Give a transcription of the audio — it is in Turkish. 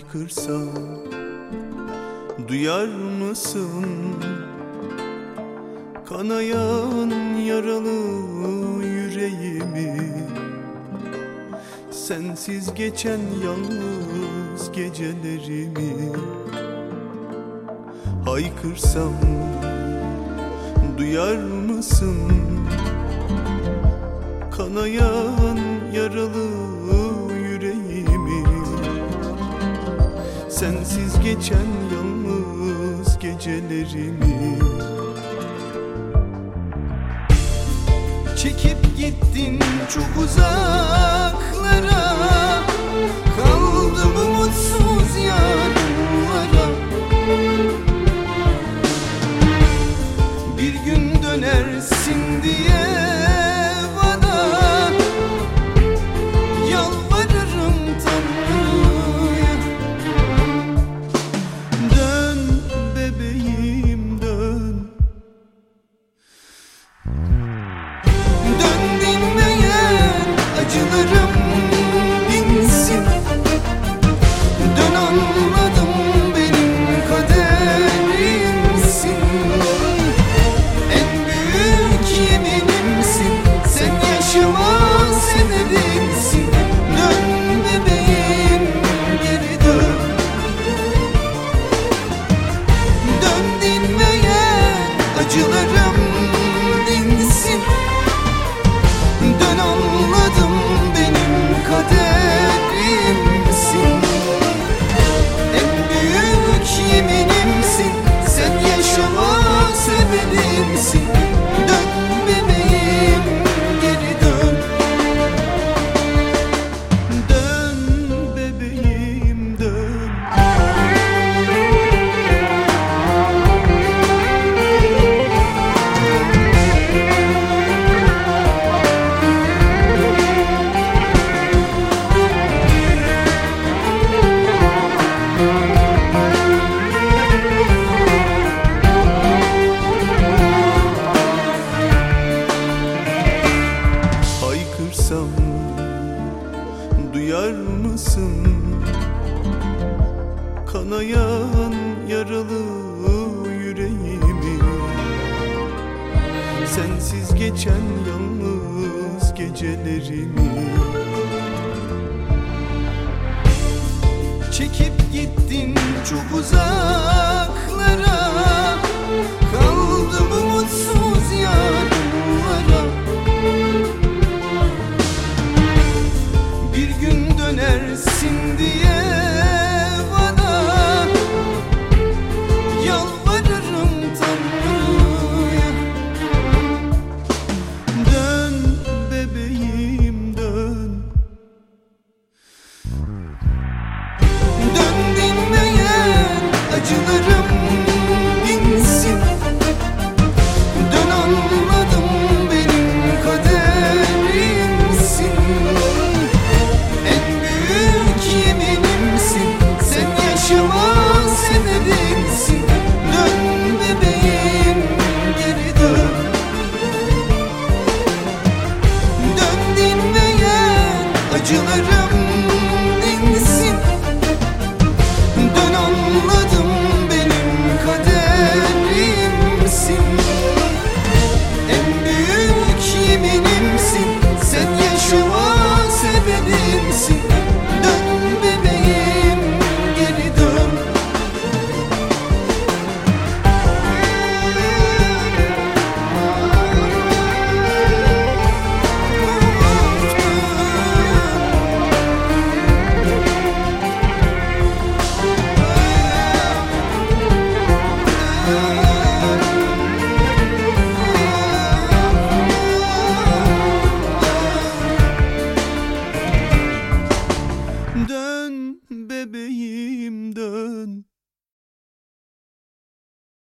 haykırsam duyar mısın? Kanayan yaralı yüreğimi, sensiz geçen yalnız gecelerimi. Haykırsam duyar mısın? Kanayan yaralı yüreğimi, sensiz geçen yalnız gecelerimi. Çekip gittin çok uzaklara, kaldım umutsuz yarınlara. Bir gün dönersin diye bana yalvarırım Tanrı'ya. Dön bebeğim dön. Dön dinmeyen acılarım dinsin. Dön anladım benim kaderimsin. En büyük yeminimsin. Sen yaşama sebebimsin. Dön bebeğim geri dön. Dön dinmeyen acılarım dinsin. Dön anladım benim kaderimsin. En büyük yeminimsin. Sen yaşama sebebimsin. Dön bebeğim geri dön. Dön bebeğim dön. Haykırsam duyar mısın? Kanayan yaralı yüreğimi, sensiz geçen yalnız gecelerimi. Çekip gittin çok uzak